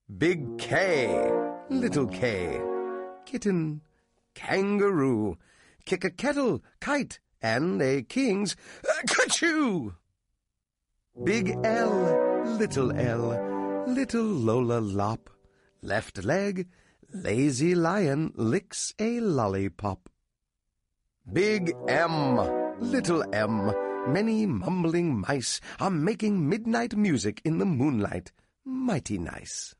Big K, little K. Kitten, kangaroo. Kick a kettle, kite, and a king's kerchoo! Big L, little Lola Lop. Left leg, lazy lion licks a lollipop. Big M, little M. Many mumbling mice are making midnight music in the moonlight. Mighty nice.